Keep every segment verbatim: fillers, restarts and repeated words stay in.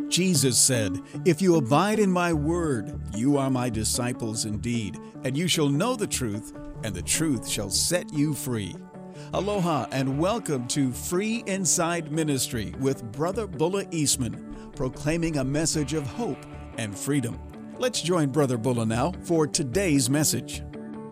Jesus said, "If you abide in my word, you are my disciples indeed, and you shall know the truth, and the truth shall set you free." Aloha and welcome to Free Inside Ministry with Brother Bulla Eastman, proclaiming a message of hope and freedom. Let's join Brother Bulla now for today's message.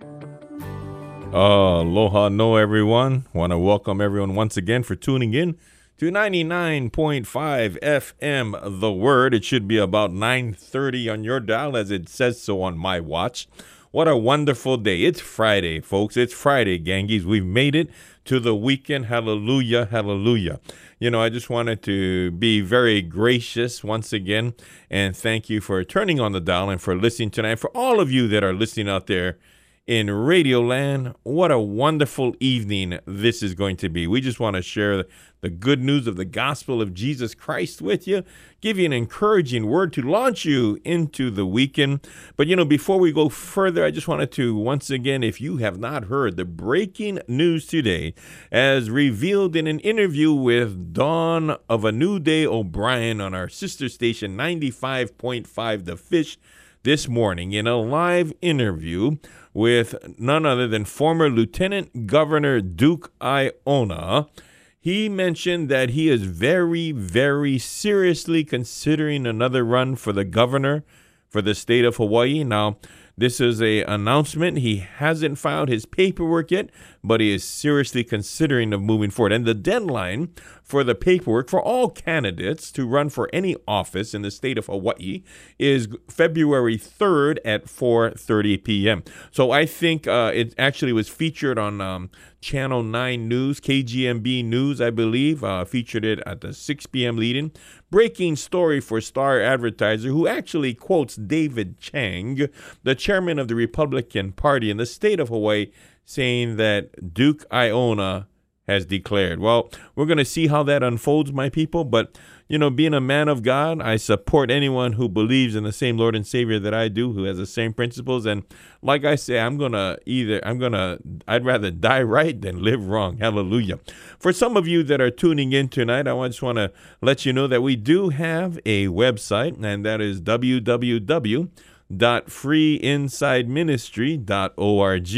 Uh, aloha no everyone. Want to welcome everyone once again for tuning in to ninety-nine point five F M The Word. It should be about nine thirty on your dial as it says so on my watch. What a wonderful day. It's Friday, folks. It's Friday, gangies. We've made it to the weekend. Hallelujah, hallelujah. You know, I just wanted to be very gracious once again and thank you for turning on the dial and for listening tonight. For all of you that are listening out there in Radio Land, what a wonderful evening this is going to be. We just want to share the good news of the gospel of Jesus Christ with you, give you an encouraging word to launch you into the weekend. But, you know, before we go further, I just wanted to, once again, if you have not heard the breaking news today, as revealed in an interview with Dawn of a New Day O'Brien on our sister station ninety-five point five The Fish this morning, in a live interview with none other than former Lieutenant Governor Duke Aiona, he mentioned that he is very, very seriously considering another run for the governor for the state of Hawaii. Now, this is an announcement. He hasn't filed his paperwork yet, but he is seriously considering of moving forward. And the deadline for the paperwork for all candidates to run for any office in the state of Hawaii is February third at four thirty p.m. So I think uh, it actually was featured on um, Channel nine News, K G M B News, I believe, uh, featured it at the six p.m. lead-in. Breaking story for Star Advertiser, who actually quotes David Chang, the chairman of the Republican Party in the state of Hawaii, saying that Duke Aiona has declared. Well, we're going to see how that unfolds, my people. But, you know, being a man of God, I support anyone who believes in the same Lord and Savior that I do, who has the same principles. And like I say, I'm going to either, I'm going to, I'd rather die right than live wrong. Hallelujah. For some of you that are tuning in tonight, I just want to let you know that we do have a website, and that is w w w dot free inside ministry dot org.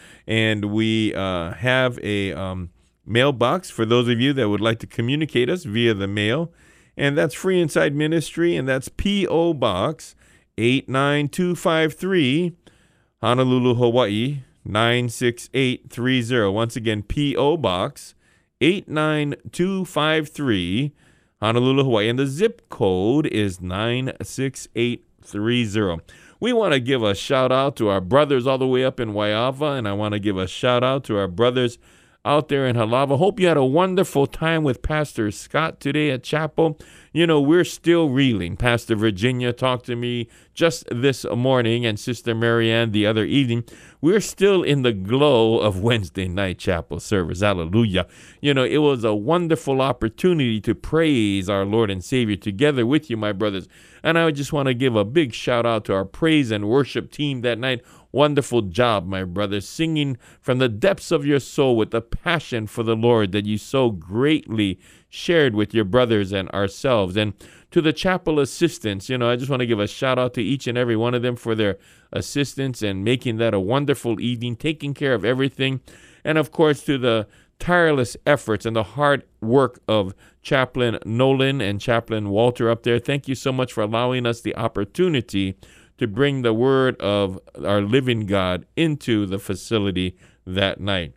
And we uh, have a um, mailbox for those of you that would like to communicate us via the mail. And that's Free Inside Ministry, and that's P O. Box eight nine two five three, Honolulu, Hawaii, nine six eight three zero. Once again, P O. Box eight nine two five three, Honolulu, Hawaii. And the zip code is nine six eight three zero. We want to give a shout out to our brothers all the way up in Waiava, and I want to give a shout out to our brothers out there in Halava. Hope you had a wonderful time with Pastor Scott today at chapel. You know, we're still reeling. Pastor Virginia talked to me just this morning, and Sister Marianne the other evening. We're still in the glow of Wednesday night chapel service. Hallelujah. You know, it was a wonderful opportunity to praise our Lord and Savior together with you, my brothers. And I just want to give a big shout out to our praise and worship team that night. Wonderful job, my brothers, singing from the depths of your soul with the passion for the Lord that you so greatly shared with your brothers and ourselves. And to the chapel assistants, you know, I just want to give a shout out to each and every one of them for their assistance and making that a wonderful evening, taking care of everything. And of course, to the tireless efforts and the hard work of Chaplain Nolan and Chaplain Walter up there. Thank you so much for allowing us the opportunity to bring the word of our living God into the facility that night.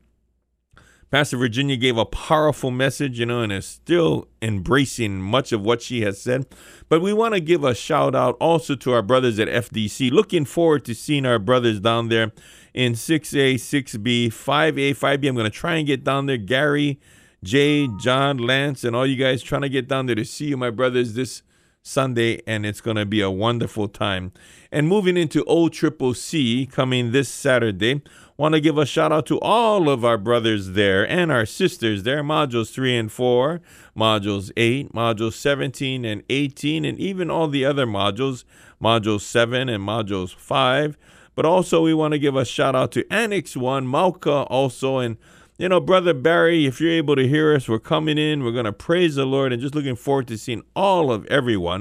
Pastor Virginia gave a powerful message, you know, and is still embracing much of what she has said. But we want to give a shout out also to our brothers at F D C. Looking forward to seeing our brothers down there in six A, six B, five A, five B. I'm going to try and get down there. Gary, Jay, John, Lance, and all you guys trying to get down there to see you, my brothers, this Sunday, and it's going to be a wonderful time. And moving into O C C C coming this Saturday, want to give a shout out to all of our brothers there and our sisters there, modules three and four, modules eight, modules seventeen and eighteen, and even all the other modules, modules seven and modules five. But also we want to give a shout out to Annex one, Mauka also, and you know, Brother Barry, if you're able to hear us, we're coming in. We're going to praise the Lord and just looking forward to seeing all of everyone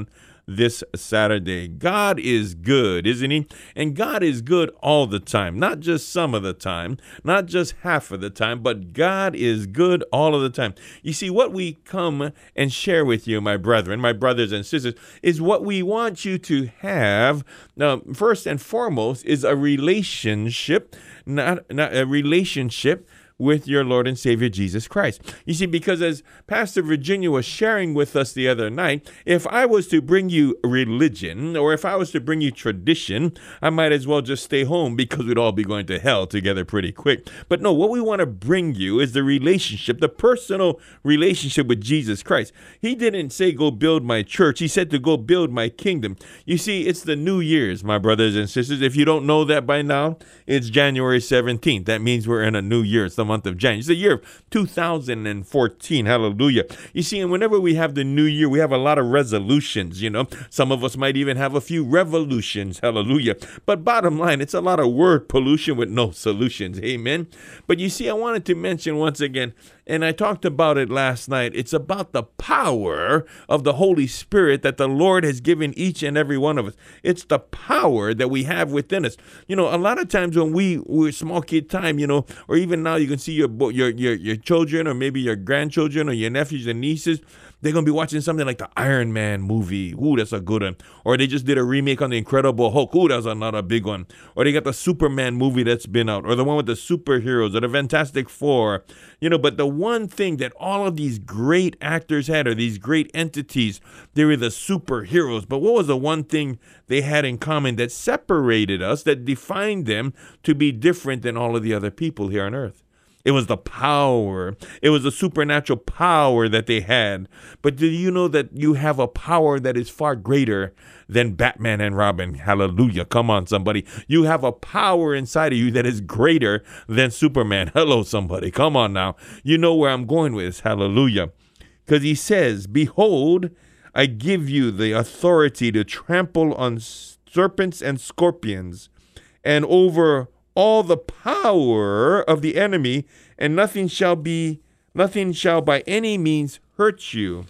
this Saturday. God is good, isn't he? And God is good all the time, not just some of the time, not just half of the time, but God is good all of the time. You see, what we come and share with you, my brethren, my brothers and sisters, is what we want you to have. Now, first and foremost is a relationship, not, not a relationship with your Lord and Savior Jesus Christ. You see, because as Pastor Virginia was sharing with us the other night, if I was to bring you religion, or if I was to bring you tradition, I might as well just stay home, because we'd all be going to hell together pretty quick. But no, what we want to bring you is the relationship, the personal relationship with Jesus Christ. He didn't say go build my church. He said to go build my kingdom. You see, it's the New Year's, my brothers and sisters. If you don't know that by now, it's January seventeenth. That means we're in a new year. It's the month of January. It's the year of two thousand fourteen. Hallelujah. You see, and whenever we have the new year, we have a lot of resolutions, you know. Some of us might even have a few revolutions. Hallelujah. But bottom line, it's a lot of word pollution with no solutions. Amen. But you see, I wanted to mention once again, and I talked about it last night, it's about the power of the Holy Spirit that the Lord has given each and every one of us. It's the power that we have within us. You know, a lot of times when we were small kid time, you know, or even now you can see your your your your children, or maybe your grandchildren, or your nephews and nieces, they're going to be watching something like the Iron Man movie. Ooh, that's a good one. Or they just did a remake on the Incredible Hulk. Ooh, that's another big one. Or they got the Superman movie that's been out. Or the one with the superheroes, or the Fantastic Four. You know, but the one thing that all of these great actors had, or these great entities, they were the superheroes. But what was the one thing they had in common that separated us, that defined them to be different than all of the other people here on earth? It was the power. It was the supernatural power that they had. But do you know that you have a power that is far greater than Batman and Robin? Hallelujah. Come on, somebody. You have a power inside of you that is greater than Superman. Hello, somebody. Come on now. You know where I'm going with this. Hallelujah. Because he says, behold, I give you the authority to trample on serpents and scorpions, and over all the power of the enemy, and nothing shall be, nothing shall by any means hurt you.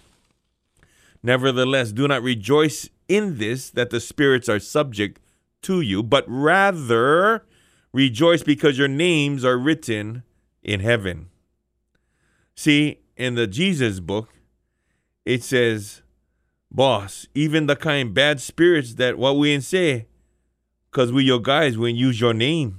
Nevertheless, do not rejoice in this, that the spirits are subject to you, but rather rejoice because your names are written in heaven. See, in the Jesus book, it says, boss, even the kind bad spirits that what we ain't say, because we your guys, we use your name.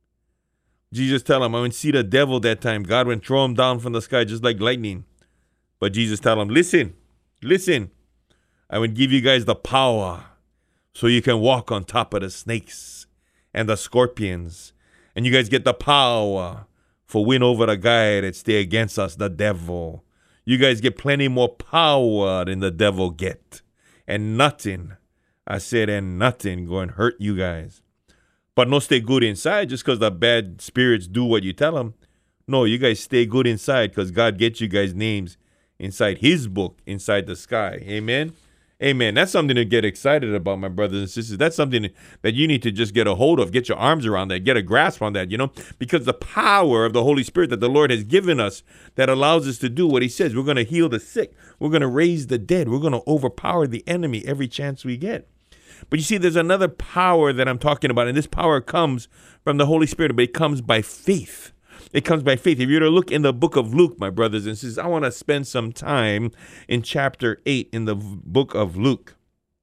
Jesus tell him, I went see the devil that time. God went throw him down from the sky just like lightning. But Jesus tell him, listen, listen. I will give you guys the power so you can walk on top of the snakes and the scorpions. And you guys get the power for win over the guy that stay against us, the devil. You guys get plenty more power than the devil get. And nothing, I said, and nothing going to hurt you guys. But no stay good inside just because the bad spirits do what you tell them. No, you guys stay good inside because God gets you guys names inside his book, inside the sky. Amen? Amen. That's something to get excited about, my brothers and sisters. That's something that you need to just get a hold of, get your arms around that, get a grasp on that, you know, because the power of the Holy Spirit that the Lord has given us that allows us to do what he says. We're going to heal the sick. We're going to raise the dead. We're going to overpower the enemy every chance we get. But you see, there's another power that I'm talking about, and this power comes from the Holy Spirit, but it comes by faith. It comes by faith. If you're to look in the book of Luke, my brothers and sisters, I want to spend some time in chapter eight in the book of Luke.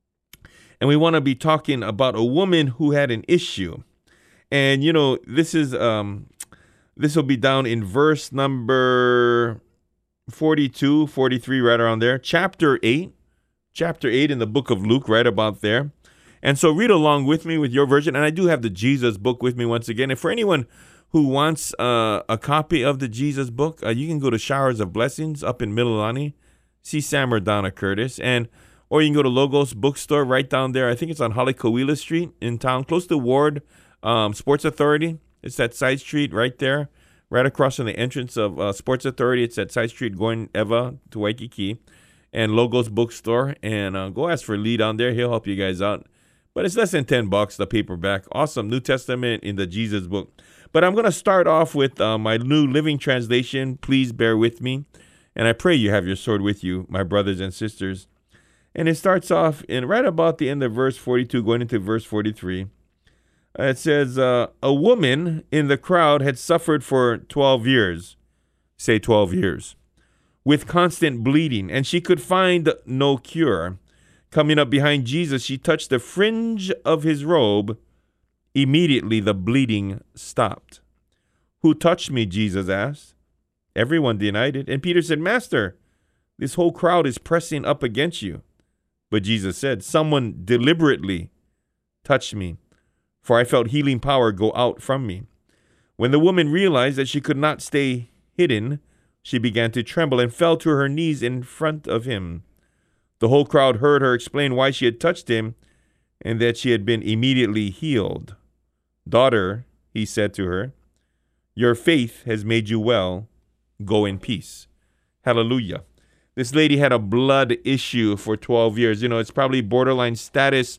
And we want to be talking about a woman who had an issue. And, you know, this is, um, this will be down in verse number forty-two, forty-three, right around there. Chapter eight, chapter eight in the book of Luke, right about there. And so read along with me with your version. And I do have the Jesus book with me once again. And for anyone who wants uh, a copy of the Jesus book, uh, you can go to Showers of Blessings up in Mililani, see Sam or Donna Curtis, and or you can go to Logos Bookstore right down there. I think it's on Haleakala Street in town, close to Ward um, Sports Authority. It's that side street right there, right across from the entrance of uh, Sports Authority. It's that side street going Eva to Waikiki, and Logos Bookstore. And uh, go ask for Lee down there. He'll help you guys out. But it's less than ten bucks, the paperback. Awesome. New Testament in the Jesus book. But I'm going to start off with uh, my New Living Translation. Please bear with me. And I pray you have your sword with you, my brothers and sisters. And it starts off in right about the end of verse forty-two, going into verse forty-three. Uh, it says, uh, a woman in the crowd had suffered for twelve years, say twelve years, with constant bleeding, and she could find no cure. Coming up behind Jesus, she touched the fringe of his robe. Immediately, the bleeding stopped. Who touched me? Jesus asked. Everyone denied it. And Peter said, Master, this whole crowd is pressing up against you. But Jesus said, someone deliberately touched me, for I felt healing power go out from me. When the woman realized that she could not stay hidden, she began to tremble and fell to her knees in front of him. The whole crowd heard her explain why she had touched him and that she had been immediately healed. Daughter, he said to her, your faith has made you well. Go in peace. Hallelujah. This lady had a blood issue for twelve years. You know, it's probably borderline status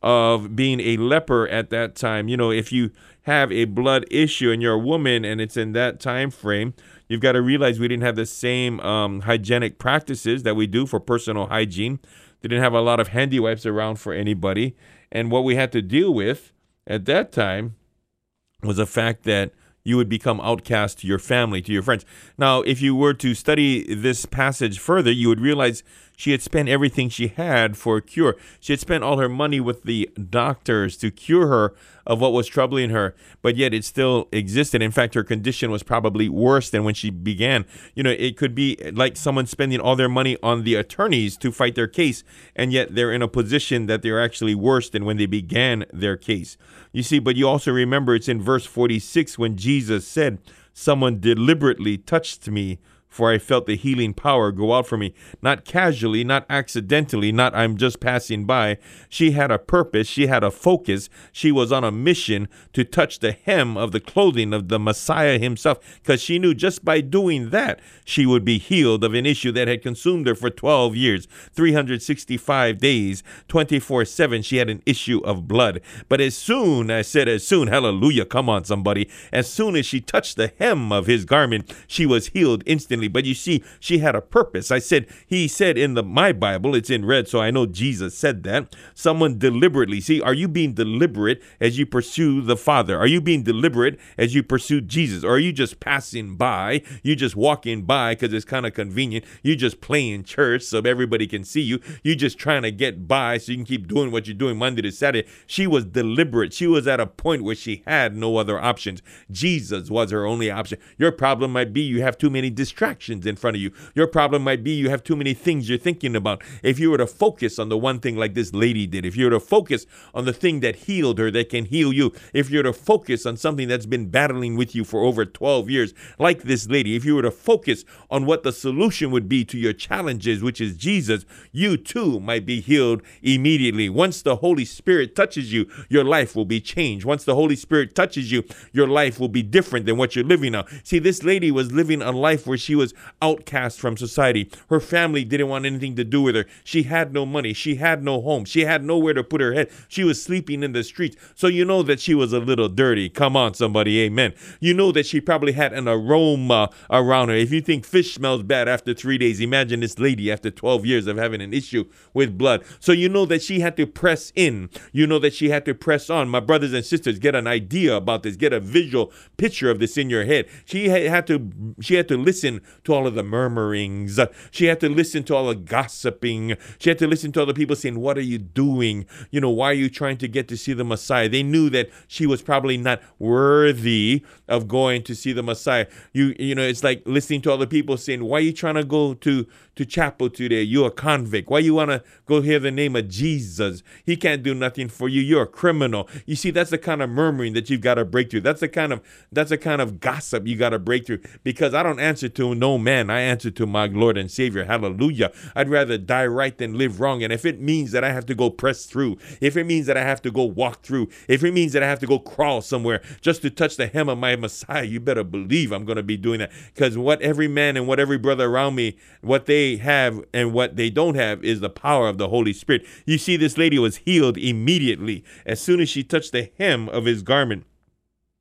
of being a leper at that time. You know, if you have a blood issue and you're a woman and it's in that time frame, you've got to realize we didn't have the same um, hygienic practices that we do for personal hygiene. They didn't have a lot of handy wipes around for anybody. And what we had to deal with at that time was the fact that you would become outcast to your family, to your friends. Now, if you were to study this passage further, you would realize she had spent everything she had for a cure. She had spent all her money with the doctors to cure her of what was troubling her, but yet it still existed. In fact, her condition was probably worse than when she began. You know, it could be like someone spending all their money on the attorneys to fight their case, and yet they're in a position that they're actually worse than when they began their case. You see, but you also remember it's in verse forty-six when Jesus said, someone deliberately touched me, for I felt the healing power go out from me. Not casually, not accidentally, not I'm just passing by. She had a purpose. She had a focus. She was on a mission to touch the hem of the clothing of the Messiah himself, because she knew just by doing that, she would be healed of an issue that had consumed her for twelve years, three hundred sixty-five days, twenty-four seven. She had an issue of blood. But as soon, I said, as soon, hallelujah, come on, somebody, as soon as she touched the hem of his garment, she was healed instantly. But you see, she had a purpose. I said, he said in the my Bible, it's in red, so I know Jesus said that. Someone deliberately. See, are you being deliberate as you pursue the Father? Are you being deliberate as you pursue Jesus? Or are you just passing by? You just walking by because it's kind of convenient. You just playing church so everybody can see you. You just trying to get by so you can keep doing what you're doing Monday to Saturday. She was deliberate. She was at a point where she had no other options. Jesus was her only option. Your problem might be you have too many distractions in front of you. Your problem might be you have too many things you're thinking about. If you were to focus on the one thing like this lady did, if you were to focus on the thing that healed her, that can heal you, if you were to focus on something that's been battling with you for over twelve years, like this lady, if you were to focus on what the solution would be to your challenges, which is Jesus, you too might be healed immediately. Once the Holy Spirit touches you, your life will be changed. Once the Holy Spirit touches you, your life will be different than what you're living now. See, this lady was living a life where she was outcast from society. Her family didn't want anything to do with her. She had no money. She had no home. She had nowhere to put her head. She was sleeping in the streets. So you know that she was a little dirty. Come on, somebody. Amen. You know that she probably had an aroma around her. If you think fish smells bad after three days, imagine this lady after twelve years of having an issue with blood. So you know that she had to press in. You know that she had to press on. My brothers and sisters, get an idea about this. Get a visual picture of this in your head. She had to, she had to listen to all of the murmurings. She had to listen to all the gossiping. She had to listen to all the people saying, what are you doing? You know, why are you trying to get to see the Messiah? They knew that she was probably not worthy of going to see the Messiah. You you know, it's like listening to all the people saying, why are you trying to go to, to chapel today? You're a convict. Why you want to go hear the name of Jesus? He can't do nothing for you. You're a criminal. You see, that's the kind of murmuring that you've got to break through. That's the kind of that's the kind of gossip you got to break through, because I don't answer to no man. I answer to my Lord and Savior. Hallelujah. I'd rather die right than live wrong. And if it means that I have to go press through, if it means that I have to go walk through, if it means that I have to go crawl somewhere just to touch the hem of my Messiah, you better believe I'm going to be doing that. Because what every man and what every brother around me, what they have and what they don't have is the power of the Holy Spirit. You see, this lady was healed immediately as soon as she touched the hem of his garment.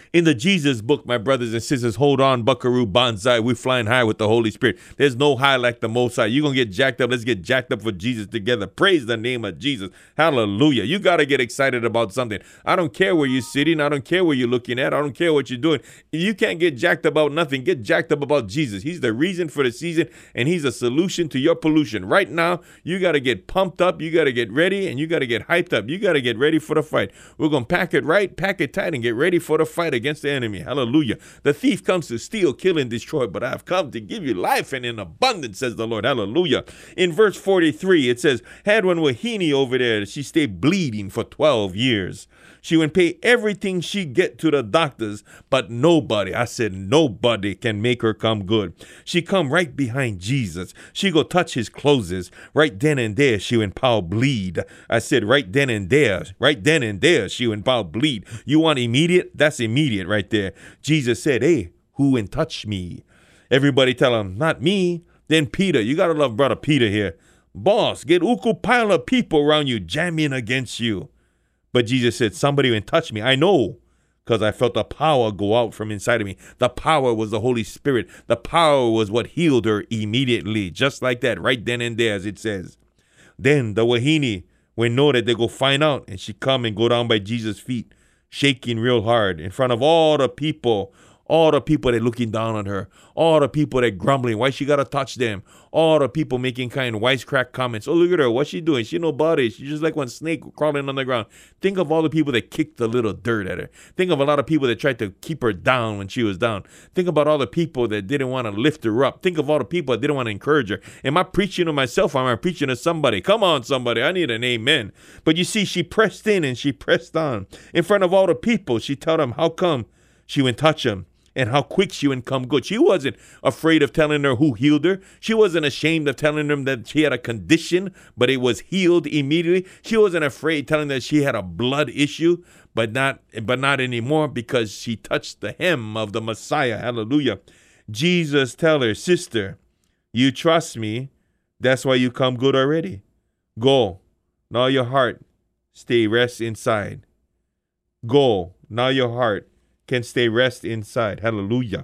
In the Jesus book, my brothers and sisters, hold on, buckaroo, bonsai. We're flying high with the Holy Spirit. There's no high like the Most High. You're going to get jacked up. Let's get jacked up for Jesus together. Praise the name of Jesus. Hallelujah. You got to get excited about something. I don't care where you're sitting. I don't care where you're looking at. I don't care what you're doing. If you can't get jacked about nothing, get jacked up about Jesus. He's the reason for the season, and he's a solution to your pollution. Right now, you got to get pumped up. You got to get ready, and you got to get hyped up. You got to get ready for the fight. We're going to pack it right, pack it tight, and get ready for the fight against the enemy. Hallelujah. The thief comes to steal, kill, and destroy, but I've come to give you life and in abundance, says the Lord. Hallelujah. In verse forty-three, it says, had one Wahini over there, she stayed bleeding for twelve years. She would pay everything she get to the doctors, but nobody, I said nobody can make her come good. She come right behind Jesus. She go touch his clothes. Right then and there, she went power bleed. I said right then and there, right then and there, she went power bleed. You want immediate? That's immediate right there. Jesus said, hey, who went touch me? Everybody tell him, not me. Then Peter, you got to love brother Peter here. Boss, get uku pile of people around you jamming against you. But Jesus said, somebody went touch me. I know, because I felt the power go out from inside of me. The power was the Holy Spirit. The power was what healed her immediately. Just like that, right then and there, as it says. Then the Wahini, when know that they go find out, and she come and go down by Jesus' feet, shaking real hard in front of all the people. All the people that looking down on her. All the people that grumbling. Why she got to touch them? All the people making kind of wisecrack comments. Oh, look at her. What's she doing? She nobody. She's just like one snake crawling on the ground. Think of all the people that kicked the little dirt at her. Think of a lot of people that tried to keep her down when she was down. Think about all the people that didn't want to lift her up. Think of all the people that didn't want to encourage her. Am I preaching to myself or am I preaching to somebody? Come on, somebody. I need an amen. But you see, she pressed in and she pressed on. In front of all the people, she told them how come she went touch him. And how quick she would come good. She wasn't afraid of telling her who healed her. She wasn't ashamed of telling them that she had a condition, but it was healed immediately. She wasn't afraid telling that she had a blood issue, but not but not anymore because she touched the hem of the Messiah. Hallelujah. Jesus tell her, sister, you trust me. That's why you come good already. Go. Now your heart stay rest inside. Go. Now your heart can stay rest inside. Hallelujah.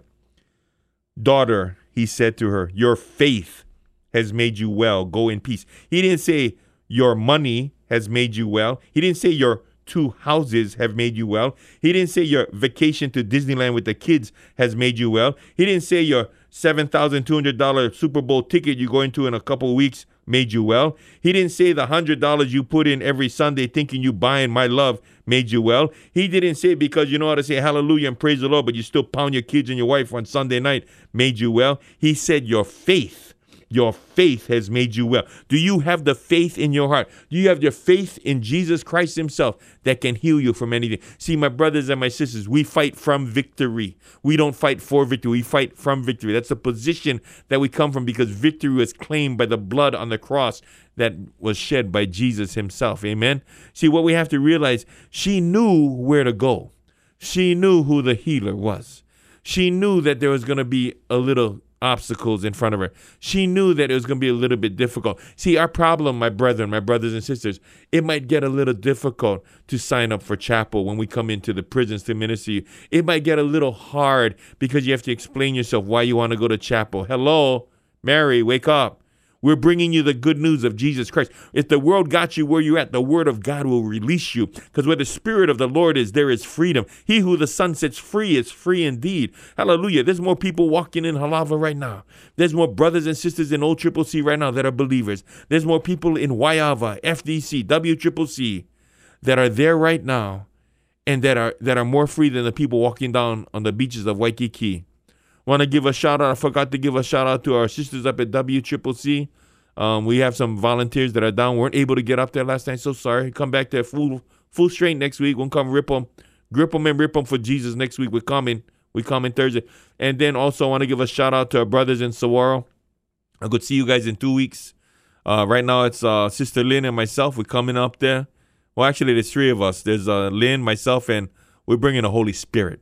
Daughter, he said to her, your faith has made you well. Go in peace. He didn't say your money has made you well. He didn't say your two houses have made you well. He didn't say your vacation to Disneyland with the kids has made you well. He didn't say your seven thousand two hundred dollars Super Bowl ticket you're going to in a couple of weeks made you well. He didn't say the one hundred dollars you put in every Sunday thinking you buying my love made you well. He didn't say because you know how to say hallelujah and praise the Lord, but you still pound your kids and your wife on Sunday night made you well. He said your faith, your faith has made you well. Do you have the faith in your heart? Do you have your faith in Jesus Christ himself that can heal you from anything? See, my brothers and my sisters, we fight from victory. We don't fight for victory. We fight from victory. That's a position that we come from because victory was claimed by the blood on the cross that was shed by Jesus himself. Amen. See, what we have to realize, she knew where to go. She knew who the healer was. She knew that there was going to be a little obstacles in front of her. She knew that it was going to be a little bit difficult. See, our problem, my brethren, my brothers and sisters, it might get a little difficult to sign up for chapel when we come into the prisons to minister you. It might get a little hard because you have to explain yourself why you want to go to chapel. Hello, Mary, wake up. We're bringing you the good news of Jesus Christ. If the world got you where you're at, the word of God will release you. Because where the Spirit of the Lord is, there is freedom. He who the Son sets free is free indeed. Hallelujah. There's more people walking in Halava right now. There's more brothers and sisters in O C C C right now that are believers. There's more people in Waiava, F D C, W C C C that are there right now and that are that are more free than the people walking down on the beaches of Waikiki. Want to give a shout out. I forgot to give a shout out to our sisters up at W C C C. Um, we have some volunteers that are down. Weren't able to get up there last night. So sorry. Come back there full full strength next week. We'll come rip them, grip them and rip them for Jesus next week. We're coming. We coming Thursday. And then also I want to give a shout out to our brothers in Saguaro. I could see you guys in two weeks. Uh, right now it's uh, Sister Lynn and myself. We're coming up there. Well, actually, there's three of us. There's uh, Lynn, myself, and we're bringing the Holy Spirit.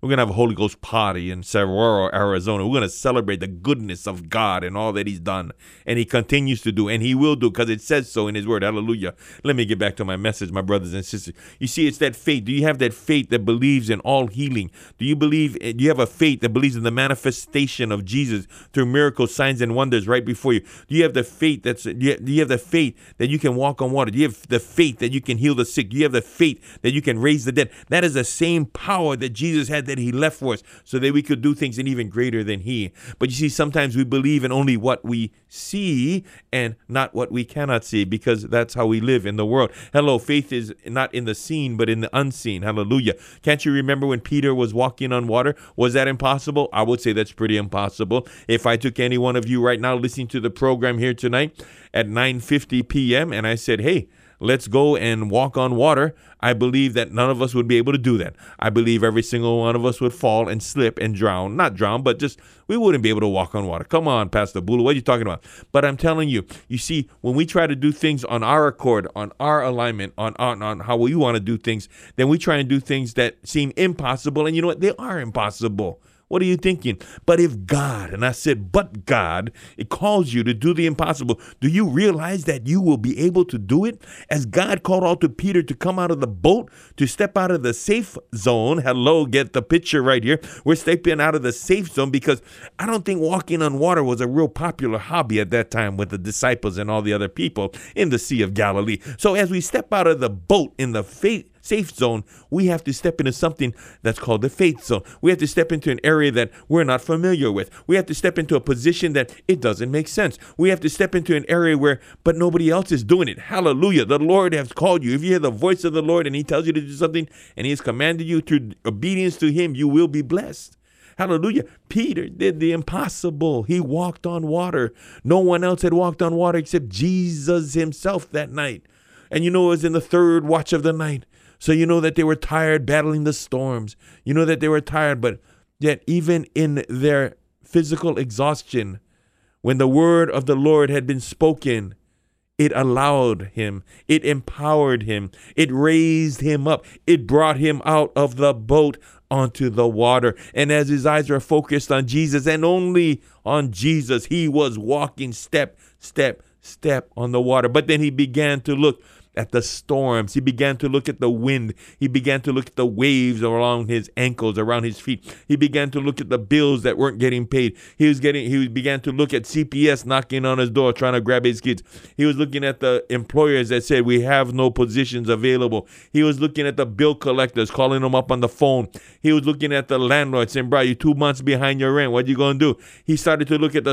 We're going to have a Holy Ghost party in Saguaro, Arizona. We're going to celebrate the goodness of God and all that he's done. And he continues to do, and he will do, because it says so in his word. Hallelujah. Let me get back to my message, my brothers and sisters. You see, it's that faith. Do you have that faith that believes in all healing? Do you believe, do you have a faith that believes in the manifestation of Jesus through miracles, signs, and wonders right before you? Do you have the faith that's, do you, do you have the faith that you can walk on water? Do you have the faith that you can heal the sick? Do you have the faith that you can raise the dead? That is the same power that Jesus had, that he left for us, so that we could do things and even greater than he. But you see, sometimes we believe in only what we see and not what we cannot see, because that's how we live in the world. Hello, faith is not in the seen, but in the unseen. Hallelujah. Can't you remember when Peter was walking on water? Was that impossible? I would say that's pretty impossible. If I took any one of you right now listening to the program here tonight at nine fifty p.m. and I said, hey, let's go and walk on water, I believe that none of us would be able to do that. I believe every single one of us would fall and slip and drown. Not drown, but just we wouldn't be able to walk on water. Come on, Pastor Bula, what are you talking about? But I'm telling you, you see, when we try to do things on our accord, on our alignment, on, on, on how we want to do things, then we try and do things that seem impossible. And you know what? They are impossible. What are you thinking? But if God, and I said, but God, it calls you to do the impossible, do you realize that you will be able to do it? As God called out to Peter to come out of the boat, to step out of the safe zone. Hello, get the picture right here. We're stepping out of the safe zone because I don't think walking on water was a real popular hobby at that time with the disciples and all the other people in the Sea of Galilee. So as we step out of the boat in the faith safe zone, we have to step into something that's called the faith zone. We have to step into an area that we're not familiar with. We have to step into a position that it doesn't make sense. We have to step into an area where, but nobody else is doing it. Hallelujah. The Lord has called you. If you hear the voice of the Lord and he tells you to do something and he has commanded you through obedience to him, you will be blessed. Hallelujah. Peter did the impossible. He walked on water. No one else had walked on water except Jesus himself that night. And you know, it was in the third watch of the night. So you know that they were tired battling the storms. You know that they were tired, but yet even in their physical exhaustion, when the word of the Lord had been spoken, it allowed him, it empowered him, it raised him up, it brought him out of the boat onto the water. And as his eyes were focused on Jesus and only on Jesus, he was walking step, step, step on the water. But then he began to look at the storms. He began to look at the wind. He began to look at the waves around his ankles, around his feet. He began to look at the bills that weren't getting paid. He was getting, he began to look at C P S knocking on his door, trying to grab his kids. He was looking at the employers that said, we have no positions available. He was looking at the bill collectors, calling them up on the phone. He was looking at the landlord saying, bro, you're two months behind your rent. What you going to do? He started to look at the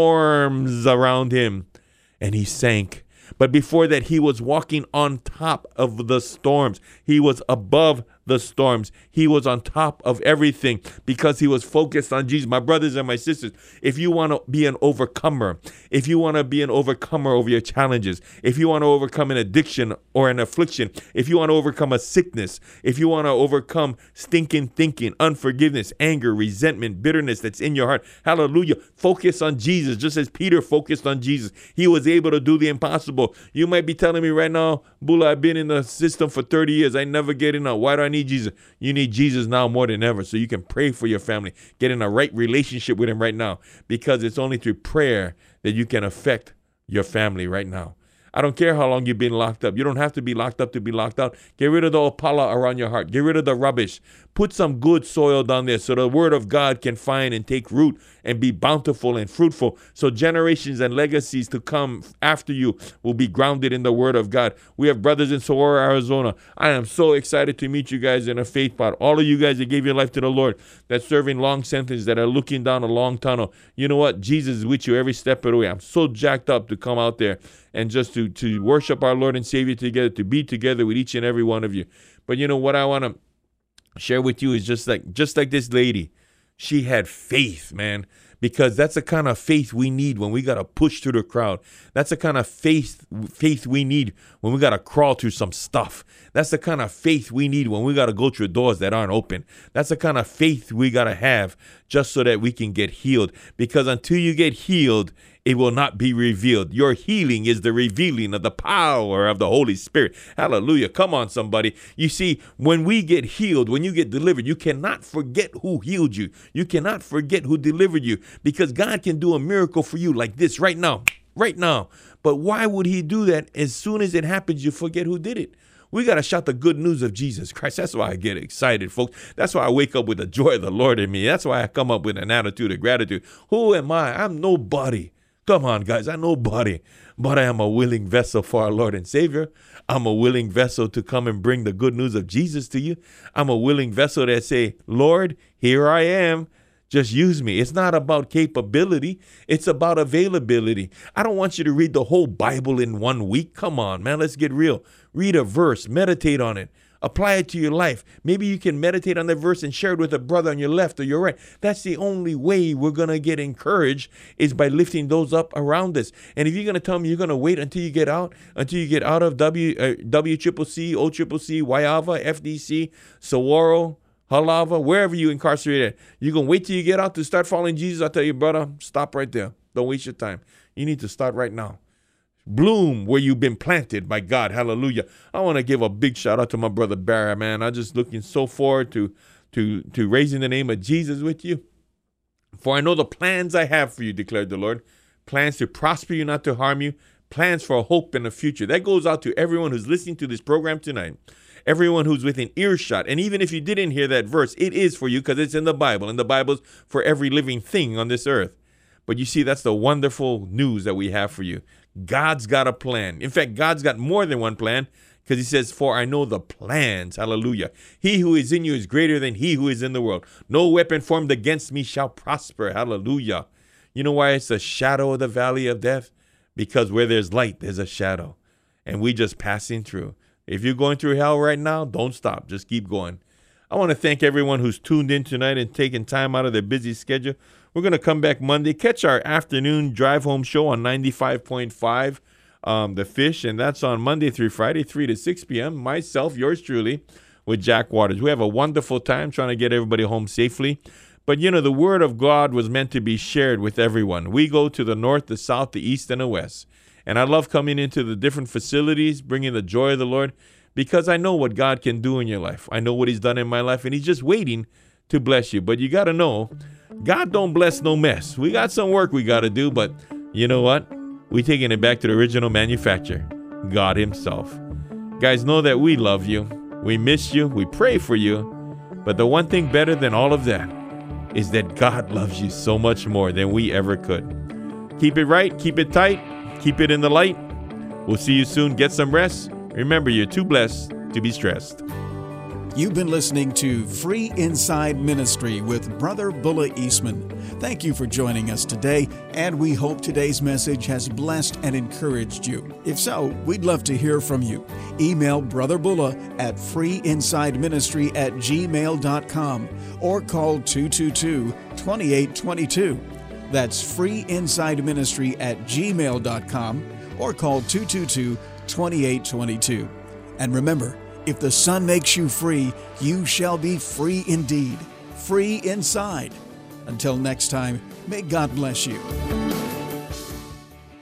storms around him, and he sank. But before that, he was walking on top of the storms. He was above the storms. He was on top of everything because he was focused on Jesus. My brothers and my sisters, if you want to be an overcomer, if you want to be an overcomer over your challenges, if you want to overcome an addiction or an affliction, if you want to overcome a sickness, if you want to overcome stinking thinking, unforgiveness, anger, resentment, bitterness that's in your heart, hallelujah, focus on Jesus. Just as Peter focused on Jesus, he was able to do the impossible. You might be telling me right now, Bula, I've been in the system for thirty years. I never get enough. Why do I need Jesus? You need Jesus now more than ever, so you can pray for your family. Get in a right relationship with him right now, because it's only through prayer that you can affect your family right now. I don't care how long you've been locked up. You don't have to be locked up to be locked out. Get rid of the opala around your heart. Get rid of the rubbish. Put some good soil down there so the word of God can find and take root and be bountiful and fruitful, so generations and legacies to come after you will be grounded in the word of God. We have brothers in Saguaro, Arizona. I am so excited to meet you guys in a faith pod. All of you guys that gave your life to the Lord, that's serving long sentence, that are looking down a long tunnel. You know what? Jesus is with you every step of the way. I'm so jacked up to come out there and just to, to worship our Lord and Savior together, to be together with each and every one of you. But you know what I want to share with you is just like just like this lady. She had faith, man, because that's the kind of faith we need when we got to push through the crowd. That's the kind of faith faith we need when we got to crawl through some stuff. That's the kind of faith we need when we got to go through doors that aren't open. That's the kind of faith we got to have just so that we can get healed. Because until you get healed, it will not be revealed. Your healing is the revealing of the power of the Holy Spirit. Hallelujah. Come on, somebody. You see, when we get healed, when you get delivered, you cannot forget who healed you. You cannot forget who delivered you, because God can do a miracle for you like this right now, right now. But why would he do that? As soon as it happens, you forget who did it. We got to shout the good news of Jesus Christ. That's why I get excited, folks. That's why I wake up with the joy of the Lord in me. That's why I come up with an attitude of gratitude. Who am I? I'm nobody. Come on, guys. I'm nobody. But I am a willing vessel for our Lord and Savior. I'm a willing vessel to come and bring the good news of Jesus to you. I'm a willing vessel that say, Lord, here I am. Just use me. It's not about capability. It's about availability. I don't want you to read the whole Bible in one week. Come on, man. Let's get real. Read a verse. Meditate on it. Apply it to your life. Maybe you can meditate on the verse and share it with a brother on your left or your right. That's the only way we're going to get encouraged, is by lifting those up around us. And if you're going to tell me you're going to wait until you get out, until you get out of W, uh, W C C C, O C C C, Wyava, F D C, Saguaro, Halava, wherever you incarcerated, you're going to wait till you get out to start following Jesus. I tell you, brother, stop right there. Don't waste your time. You need to start right now. Bloom where you've been planted by God. Hallelujah. I want to give a big shout out to my brother Barry, man. I'm just looking so forward to, to, to raising the name of Jesus with you. For I know the plans I have for you, declared the Lord. Plans to prosper you, not to harm you. Plans for a hope in the future. That goes out to everyone who's listening to this program tonight. Everyone who's within earshot. And even if you didn't hear that verse, it is for you, because it's in the Bible. And the Bible's for every living thing on this earth. But you see, that's the wonderful news that we have for you. God's got a plan. In fact, God's got more than one plan, because he says, for I know the plans. Hallelujah. He who is in you is greater than he who is in the world. No weapon formed against me shall prosper. Hallelujah. You know why it's a shadow of the valley of death? Because where there's light, there's a shadow. And we just passing through. If you're going through hell right now, don't stop. Just keep going. I want to thank everyone who's tuned in tonight and taking time out of their busy schedule. We're going to come back Monday. Catch our afternoon drive home show on ninety-five point five, um, The Fish. And that's on Monday through Friday, three to six p.m. Myself, yours truly, with Jack Waters. We have a wonderful time trying to get everybody home safely. But, you know, the word of God was meant to be shared with everyone. We go to the north, the south, the east, and the west. And I love coming into the different facilities, bringing the joy of the Lord, because I know what God can do in your life. I know what he's done in my life, and he's just waiting to bless you. But you got to know, God don't bless no mess. We got some work we got to do, but you know what? We're taking it back to the original manufacturer, God himself. Guys, know that we love you. We miss you. We pray for you. But the one thing better than all of that is that God loves you so much more than we ever could. Keep it right. Keep it tight. Keep it in the light. We'll see you soon. Get some rest. Remember, you're too blessed to be stressed. You've been listening to Free Inside Ministry with Brother Bulla Eastman. Thank you for joining us today, and we hope today's message has blessed and encouraged you. If so, we'd love to hear from you. Email Brother Bulla at freeinsideministry at gmail dot com or call two two two, two eight two two. That's freeinsideministry at gmail dot com or call two two two, two eight two two. And remember, if the Son makes you free, you shall be free indeed. Free inside. Until next time, may God bless you.